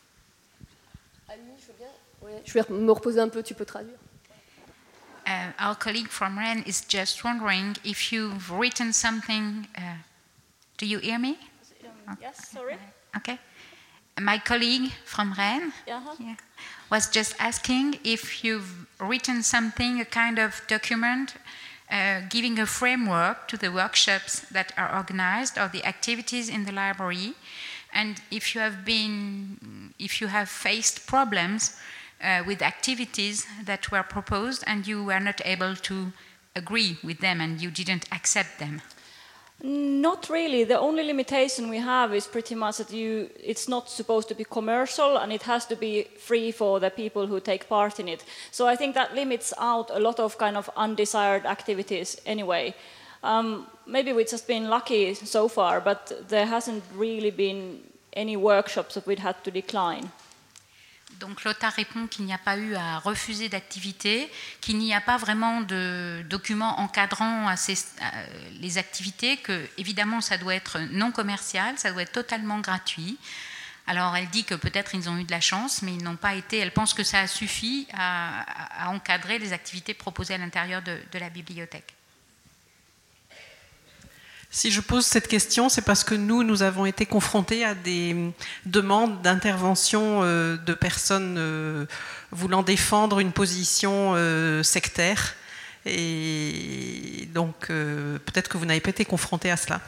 Je vais me reposer un peu, tu peux traduire. Uh, our colleague from Rennes is just wondering if you've written something. Uh, do you hear me? Um, yes, sorry. Okay. My colleague from Rennes Uh-huh. yeah, was just asking if you've written something, a kind of document, uh, giving a framework to the workshops that are organized or the activities in the library, and if you have been, if you have faced problems Uh, with activities that were proposed and you were not able to agree with them and you didn't accept them. Not really. The only limitation we have is pretty much that you, it's not supposed to be commercial and it has to be free for the people who take part in it. So I think that limits out a lot of kind of undesired activities anyway. Um, maybe we've just been lucky so far, but there hasn't really been any workshops that we'd had to decline. Donc Lothar répond qu'il n'y a pas eu à refuser d'activités, qu'il n'y a pas vraiment de documents encadrant à ces, à les activités, que évidemment ça doit être non commercial, ça doit être totalement gratuit. Alors elle dit que peut-être ils ont eu de la chance, mais ils n'ont pas été. Elle pense que ça a suffi à, à, à encadrer les activités proposées à l'intérieur de, de la bibliothèque. Si je pose cette question, c'est parce que nous, nous avons été confrontés à des demandes d'intervention euh, de personnes euh, voulant défendre une position euh, sectaire. Et donc, euh, peut-être que vous n'avez pas été confrontés à cela.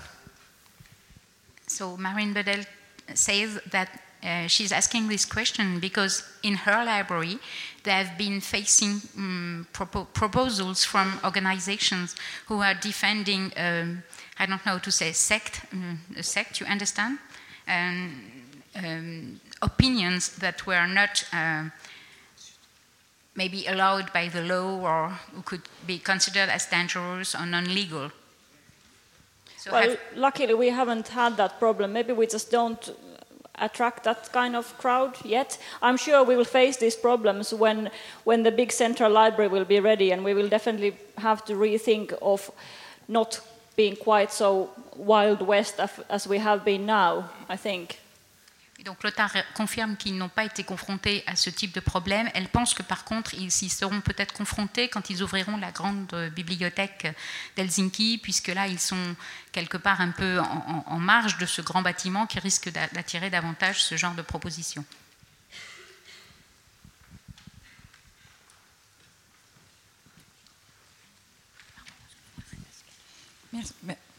So Marine Bedell says that uh, she's asking this question because in her library they have been facing um, propo- proposals from organizations who are defending um, I don't know how to say sect, um, a sect, you understand? Um, um, opinions that were not uh, maybe allowed by the law or who could be considered as dangerous or non-legal. So well, have, luckily we haven't had that problem. Maybe we just don't attract that kind of crowd yet. I'm sure we will face these problems when, when the big central library will be ready, and we will definitely have to rethink of not being quite so Wild West as we have been now, I think. Et donc Lothar confirme qu'ils n'ont pas été confrontés à ce type de problème. Elle pense que par contre, ils s'y seront peut-être confrontés quand ils ouvriront la grande bibliothèque d'Helsinki, puisque là, ils sont quelque part un peu en, en, en marge de ce grand bâtiment qui risque d'attirer davantage ce genre de propositions. Merci.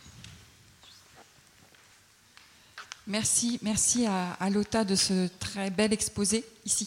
Merci, merci à, à Lotta de ce très bel exposé ici.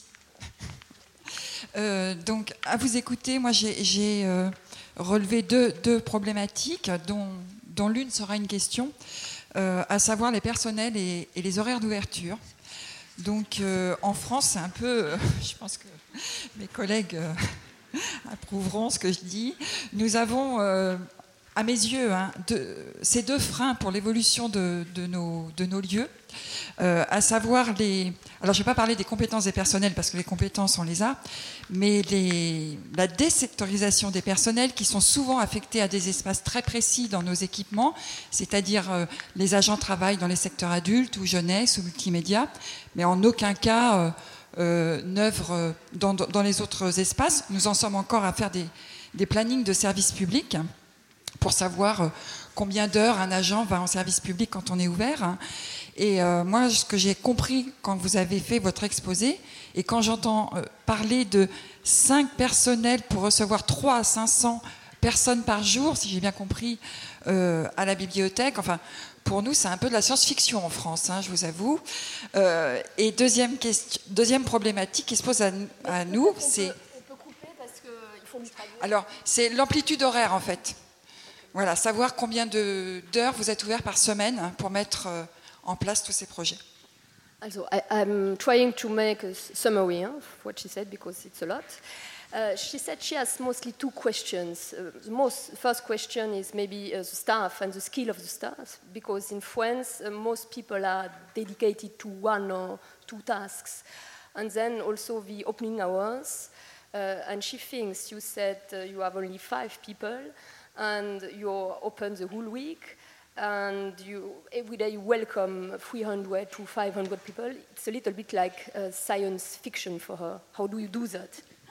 Euh, donc, à vous écouter, moi j'ai, j'ai euh, relevé deux, deux problématiques, dont, dont l'une sera une question, euh, à savoir les personnels et, et les horaires d'ouverture. Donc, euh, en France, c'est un peu, euh, je pense que mes collègues euh, approuveront ce que je dis. Nous avons euh, à mes yeux, hein, de, ces deux freins pour l'évolution de, de, nos, de nos lieux, euh, à savoir les... Alors, je ne vais pas parler des compétences des personnels, parce que les compétences, on les a, mais les, la désectorisation des personnels qui sont souvent affectés à des espaces très précis dans nos équipements, c'est-à-dire euh, les agents travaillent dans les secteurs adultes ou jeunesse ou multimédia, mais en aucun cas euh, euh, n'œuvrent dans, dans les autres espaces. Nous en sommes encore à faire des, des plannings de services publics pour savoir combien d'heures un agent va en service public quand on est ouvert. Et euh, moi, ce que j'ai compris quand vous avez fait votre exposé, et quand j'entends euh, parler de cinq personnels pour recevoir trois à cinq cents personnes par jour, si j'ai bien compris, euh, à la bibliothèque, enfin, pour nous, c'est un peu de la science-fiction en France, hein, je vous avoue. Euh, et deuxième, question, deuxième problématique qui se pose à, à nous, c'est... On peut couper parce qu'il faut nous traduire. Alors, c'est l'amplitude horaire, en fait. Voilà, savoir combien de, d'heures vous êtes ouvert par semaine pour mettre euh, en place tous ces projets. Also, I, I'm trying to make a summary of what she said because it's a lot. Uh, she said she has mostly two questions. Uh, the most first question is maybe uh, the staff and the skill of the staff, because in France uh, most people are dedicated to one or two tasks, and then also the opening hours. Uh, and she thinks, you said uh, you have only five people. And you're open the whole week, and you every day welcome three hundred to five hundred people. It's a little bit like uh, science fiction for her. How do you do that?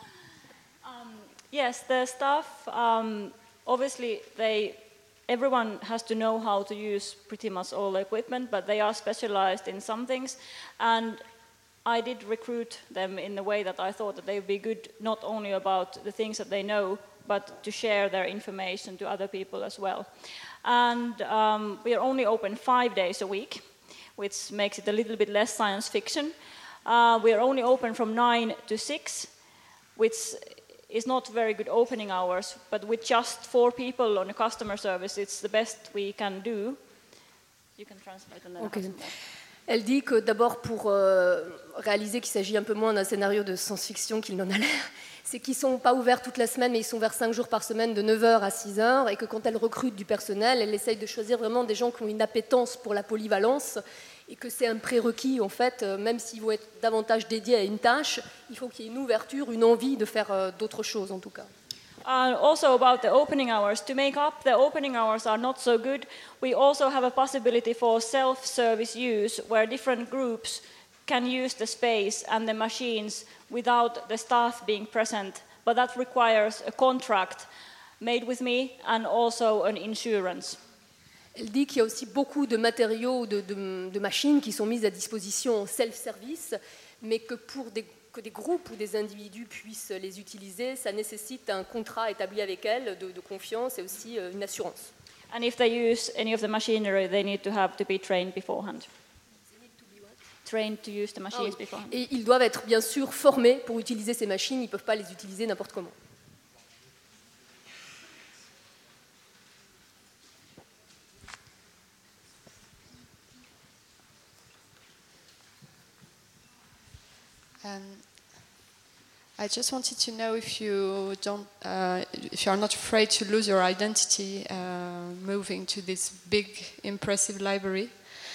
Um, yes, the staff, um, obviously, they everyone has to know how to use pretty much all the equipment, but they are specialized in some things. And I did recruit them in the way that I thought that they would be good not only about the things that they know, but to share their information to other people as well. And um, we are only open five days a week, which makes it a little bit less science fiction. Uh, we are only open from nine to six, which is not very good opening hours, but with just four people on a customer service, it's the best we can do. You can translate and then Okay. Elle dit que d'abord, pour euh, réaliser qu'il s'agit un peu moins d'un scénario de science-fiction qu'il n'en a l'air, c'est qu'ils ne sont pas ouverts toute la semaine, mais ils sont ouverts cinq jours par semaine de neuf heures à six heures, et que quand elle recrute du personnel, elle essaye de choisir vraiment des gens qui ont une appétence pour la polyvalence, et que c'est un prérequis, en fait, même s'ils vont être davantage dédiés à une tâche, il faut qu'il y ait une ouverture, une envie de faire euh, d'autres choses, en tout cas. Uh, also about the opening hours, to make up the opening hours are not so good, we also have a possibility for self-service use where different groups can use the space and the machines without the staff being present, but that requires a contract made with me and also an insurance. Elle dit qu'il y a aussi beaucoup de matériaux, de, de, de machines qui sont mises à disposition en self-service, mais que pour des, que des groupes ou des individus puissent les utiliser, ça nécessite un contrat établi avec elles de, de confiance et aussi une assurance. And if they use any of the machinery, they need to have to be trained beforehand. Trained to use the machines ah oui. beforehand. Et ils doivent être bien sûr formés pour utiliser ces machines, ils ne peuvent pas les utiliser n'importe comment. Um, I just wanted to know if you don't, uh, if you are not afraid to lose your identity uh, moving to this big, impressive library.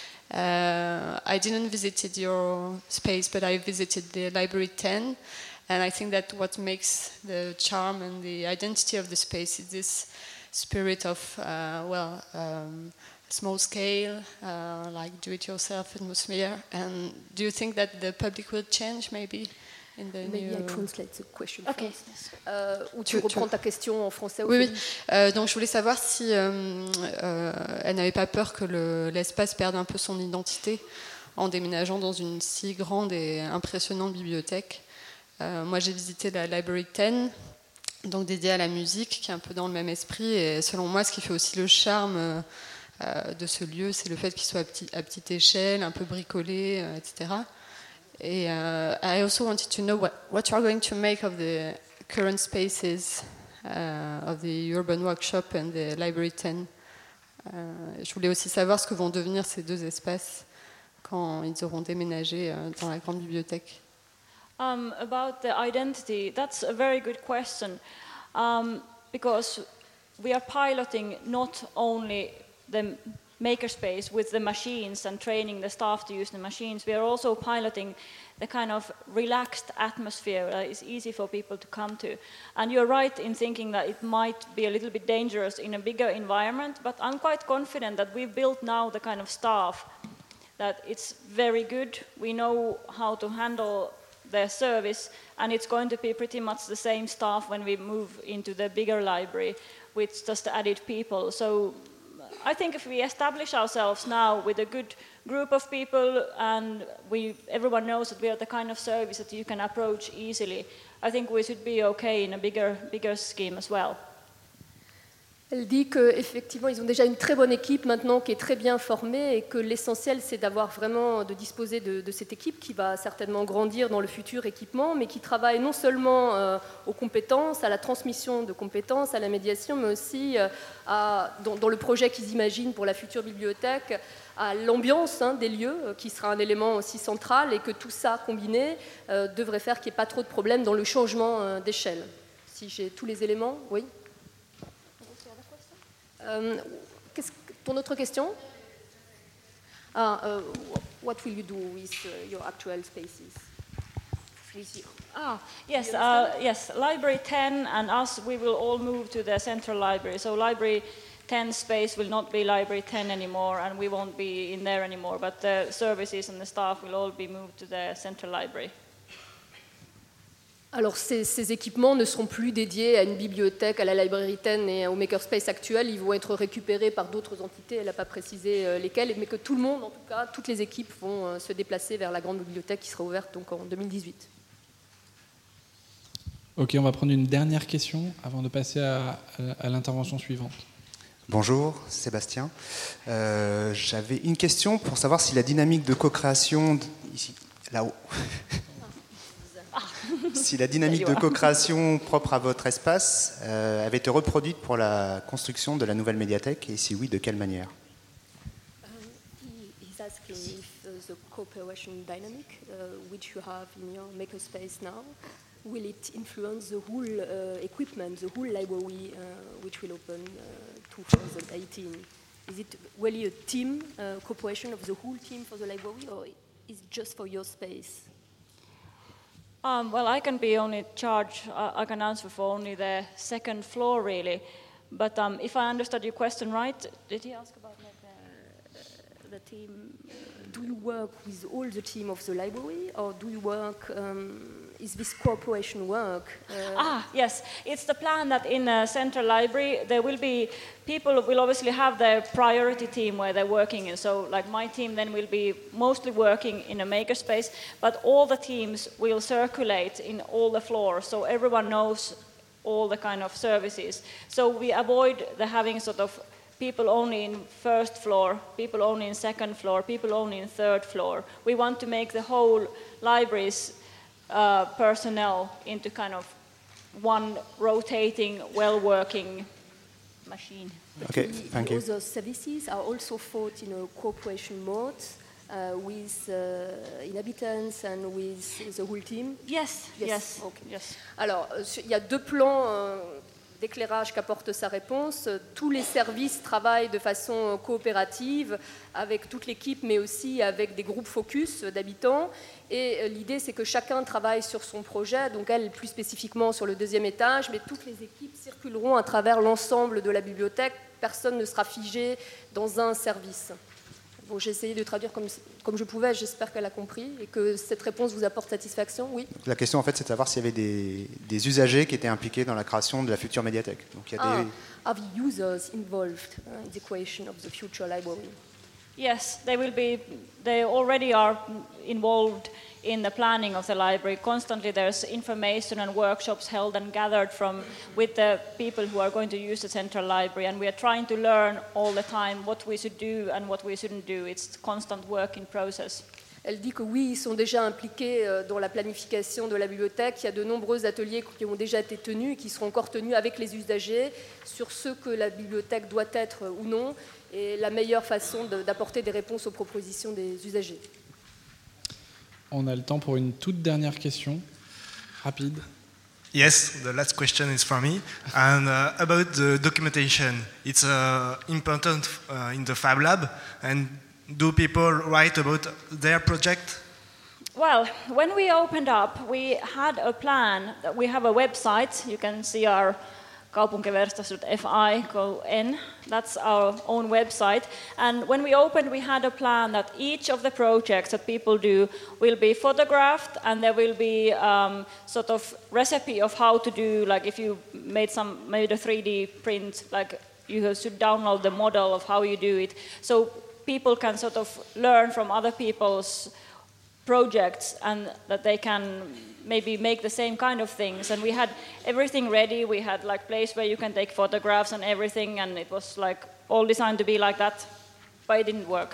Uh, I didn't visit your space, but I visited the Library ten, and I think that what makes the charm and the identity of the space is this spirit of, uh, well, um, small scale, uh, like do-it-yourself atmosphere. And do you think that the public will change, maybe, in the Maybe new... I translate the question. Okay. Euh, ou tu, tu reprends tu... ta question en français. Oui, oui. Euh, donc je voulais savoir si euh, euh, elle n'avait pas peur que le, l'espace perde un peu son identité en déménageant dans une si grande et impressionnante bibliothèque. Euh, moi, j'ai visité la Library ten, donc dédiée à la musique, qui est un peu dans le même esprit. Et selon moi, ce qui fait aussi le charme euh, de ce lieu, c'est le fait qu'il soit à, petit, à petite échelle, un peu bricolé, euh, et cetera. Et uh, I also wanted to know what, what you are going to make of the current spaces uh, of the Urban Workshop and the Library ten. Uh, je voulais aussi savoir ce que vont devenir ces deux espaces quand ils auront déménagé uh, dans la grande bibliothèque. Um, about the identity, that's a very good question, um, because we are piloting not only the makerspace with the machines and training the staff to use the machines, we are also piloting the kind of relaxed atmosphere that is easy for people to come to. And you're right in thinking that it might be a little bit dangerous in a bigger environment, but I'm quite confident that we've built now the kind of staff that it's very good. We know how to handle their service, and it's going to be pretty much the same staff when we move into the bigger library with just added people. So I think if we establish ourselves now with a good group of people and we, everyone knows that we are the kind of service that you can approach easily, I think we should be okay in a bigger, bigger scheme as well. Elle dit qu'effectivement, ils ont déjà une très bonne équipe maintenant qui est très bien formée et que l'essentiel, c'est d'avoir vraiment, de disposer de, de cette équipe qui va certainement grandir dans le futur équipement, mais qui travaille non seulement euh, aux compétences, à la transmission de compétences, à la médiation, mais aussi euh, à, dans, dans le projet qu'ils imaginent pour la future bibliothèque, à l'ambiance hein, des lieux, euh, qui sera un élément aussi central, et que tout ça combiné euh, devrait faire qu'il n'y ait pas trop de problèmes dans le changement euh, d'échelle. Si j'ai tous les éléments, oui. Euh, ton autre question? Ah, uh, what will you do with uh, your actual spaces? Ah, yes, uh, yes. Library ten and us, we will all move to the central library. So Library ten space will not be Library ten anymore, and we won't be in there anymore. But the services and the staff will all be moved to the central library. Alors ces, ces équipements ne seront plus dédiés à une bibliothèque, à la Library ten et au Makerspace actuel, ils vont être récupérés par d'autres entités, elle n'a pas précisé euh, lesquelles, mais que tout le monde, en tout cas, toutes les équipes vont euh, se déplacer vers la grande bibliothèque qui sera ouverte donc, en deux mille dix-huit. Ok, on va prendre une dernière question avant de passer à, à, à l'intervention suivante. Bonjour, Sébastien. Euh, j'avais une question pour savoir si la dynamique de co-création, ici, là-haut, si la dynamique de co-création propre à votre espace euh, avait été reproduite pour la construction de la nouvelle médiathèque, et si oui, de quelle manière? He's asking if the cooperation dynamic uh, which you have in your makerspace now, will it influence the whole uh, equipment, the whole library uh, which will open uh, twenty eighteen? Is it really a team uh, cooperation of the whole team for the library, or is it just for your space? Um, well, I can be only charged, uh, I can answer for only the second floor, really. But um, if I understood your question right, did he ask about like, the, the team? Do you work with all the team of the library, or do you work? Um, is this cooperation work? Uh, ah, yes, it's the plan that in a central library there will be people will obviously have their priority team where they're working in. So, like my team then will be mostly working in a makerspace, but all the teams will circulate in all the floors, so everyone knows all the kind of services. So we avoid the having sort of people only in first floor, people only in second floor, people only in third floor. We want to make the whole library's uh, personnel into kind of one rotating, well-working machine. Okay, thank you. Other services are also thought in a cooperation mode uh, with uh, inhabitants and with the whole team. Yes, yes, yes. Okay. Yes. Alors, il y a deux plans euh, d'éclairage qu'apporte sa réponse. Tous les services travaillent de façon coopérative avec toute l'équipe, mais aussi avec des groupes focus d'habitants. Et l'idée, c'est que chacun travaille sur son projet, donc elle plus spécifiquement sur le deuxième étage, mais toutes les équipes circuleront à travers l'ensemble de la bibliothèque. Personne ne sera figé dans un service. Bon, j'ai essayé de traduire comme, comme je pouvais, j'espère qu'elle a compris et que cette réponse vous apporte satisfaction. Oui. Donc, la question, en fait, c'est de savoir s'il y avait des, des usagers qui étaient impliqués dans la création de la future médiathèque. Donc, il y a ah, des... Are the users involved in the creation of the future library? Yes, they will be. They already are involved in the planning of the library. Constantly, there's information and workshops held and gathered from with the people who are going to use the central library, and we are trying to learn all the time what we should do and what we shouldn't do. It's constant work in process. Elle dit que oui, ils sont déjà impliqués dans la planification de la bibliothèque. Il y a de nombreux ateliers qui ont déjà été tenus et qui seront encore tenus avec les usagers sur ce que la bibliothèque doit être ou non et la meilleure façon d'apporter des réponses aux propositions des usagers. On a le temps pour une toute dernière question, rapide. Yes, the last question is for me. And uh, about the documentation, it's uh, important uh, in the Fab Lab. And do people write about their project? Well, when we opened up, we had a plan. We have a website. You can see our kaupunkiverstaus dot f i, go N. That's our own website. And when we opened, we had a plan that each of the projects that people do will be photographed, and there will be um, sort of recipe of how to do, like if you made some made a three D print, like you should download the model of how you do it. So people can sort of learn from other people's projects and that they can maybe make the same kind of things. And we had everything ready. We had like place where you can take photographs and everything, and it was like all designed to be like that, but it didn't work.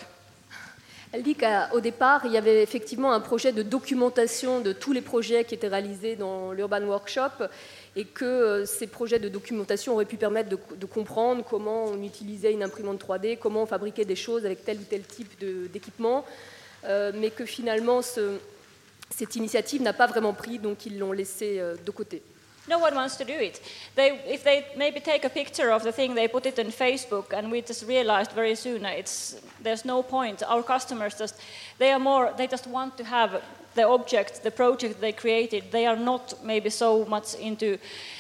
Elle dit qu'au départ, il y avait effectivement un projet de documentation de tous les projets qui étaient réalisés dans l'Urban Workshop et que ces projets de documentation auraient pu permettre de, de comprendre comment on utilisait une imprimante trois D, comment on fabriquait des choses avec tel ou tel type de, d'équipement, euh, mais que finalement ce, cette initiative n'a pas vraiment pris, donc ils l'ont laissé euh, de côté. No one wants to do it. They, if they maybe take a picture of the thing, they put it on Facebook, and we just realized very soon it's there's no point. Our customers just they are more they just want to have the object, the project they created. They are not maybe so much into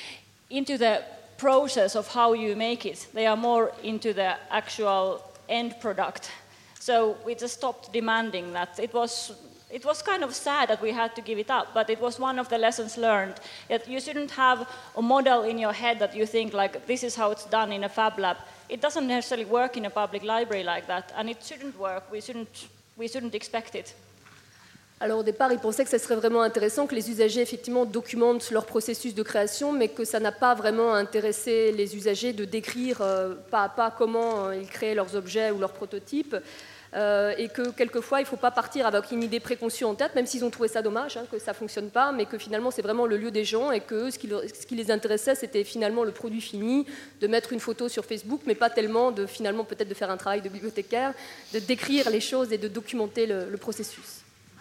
into the process of how you make it. They are more into the actual end product. So we just stopped demanding that. It was. It was kind of sad that we had to give it up, but it was one of the lessons learned, that you shouldn't have a model in your head that you think like this is how it's done in a Fab Lab. It doesn't necessarily work in a public library like that, and it shouldn't work. We shouldn't, we shouldn't expect it. Alors au départ, ils pensaient que ce serait vraiment intéressant que les usagers effectivement documentent leur processus de création, mais que ça n'a pas vraiment intéressé les usagers de décrire euh, pas à pas comment euh, ils créaient leurs objets ou leurs prototypes. Euh, et que quelquefois il ne faut pas partir avec une idée préconçue en tête, même s'ils ont trouvé ça dommage, hein, que ça ne fonctionne pas, mais que finalement c'est vraiment le lieu des gens et que ce qui, ce qui les intéressait c'était finalement le produit fini, de mettre une photo sur Facebook, mais pas tellement de finalement peut-être de faire un travail de bibliothécaire, de décrire les choses et de documenter le, le processus.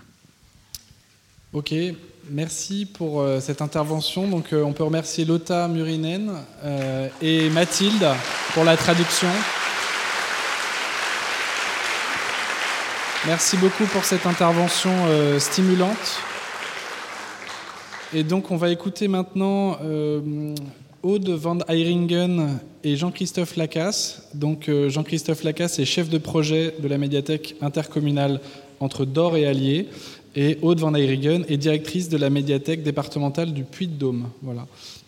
Ok, merci pour euh, cette intervention. Donc euh, on peut remercier Lotta Murinen euh, et Mathilde pour la traduction. Merci beaucoup pour cette intervention euh, stimulante. Et donc, on va écouter maintenant euh, Aude van Eyringen et Jean-Christophe Lacasse. Donc euh, Jean-Christophe Lacasse est chef de projet de la médiathèque intercommunale entre Dore et Allier, et Aude van Eyringen est directrice de la médiathèque départementale du Puy-de-Dôme. Voilà.